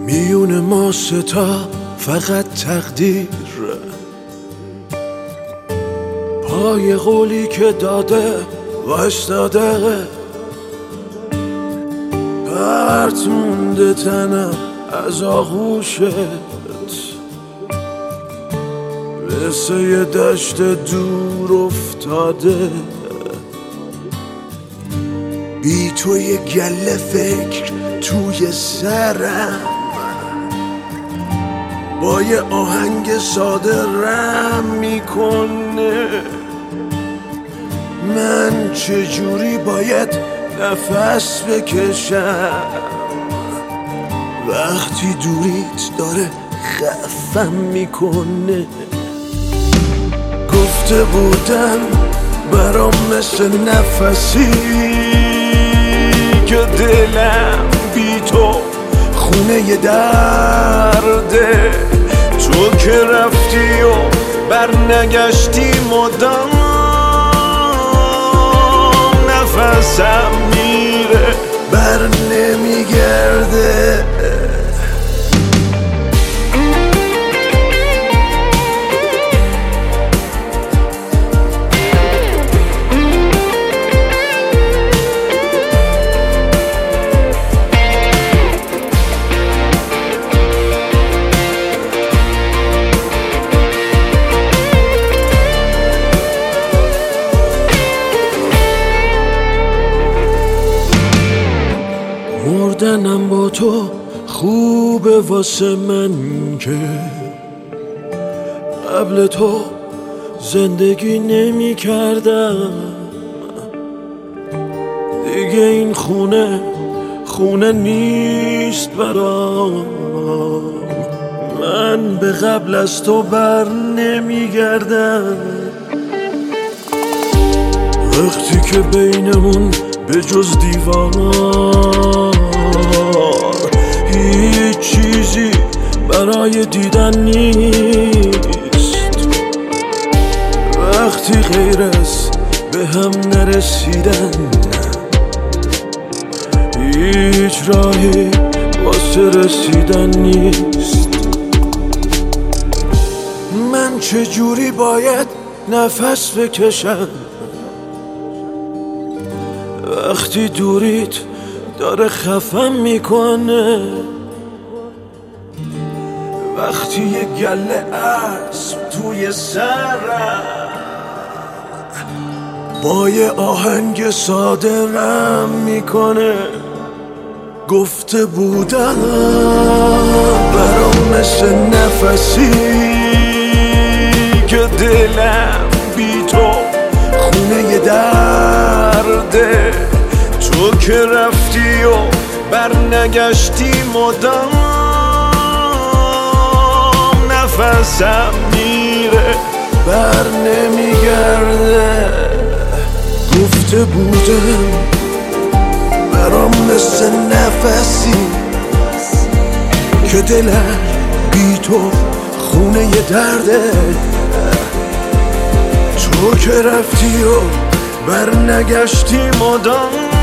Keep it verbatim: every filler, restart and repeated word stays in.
میون ما ستا فقط تقدیر، پای قولی که داده وایستاده، پرت مونده تنم از آغوشت، مثل یه دشت دور افتاده. بی تو یه گله فکر توی سرم، با یه آهنگ ساده رم میکنه. من چجوری باید نفس بکشم وقتی دوریت داره خفم میکنه؟ گفته بودن برام مثل نفسی که دلم بی تو خونه ی درده. تو که رفتی و بر نگشتی مدام، نفسم میره بر نمیگرده. مردنم با تو خوبه واسه من که قبل تو زندگی نمی کردم. دیگه این خونه خونه نیست برام، من به قبل از تو بر نمی گردم. وقتی که بینمون به جز دیوار هیچ چیزی برای دیدن نیست، وقتی غیر از به هم نرسیدن هیچ راهی واسه رسیدن نیست. من چجوری باید نفس بکشم وقتی دوریت داره خفم میکنه؟ وقتی یه گله اسب توی سرم با یه آهنگ ساده رم میکنه. گفته بودم برام مثل نفسی که دلم بی تو خونه ی درده. تو که رفتی و بر نگشتی مدام، نفسم میره بر نمیگرده. گفته بودم برام مثل نفسی که دلم بی تو خونه ی درده. تو که رفتی و بر نگشتی مدام،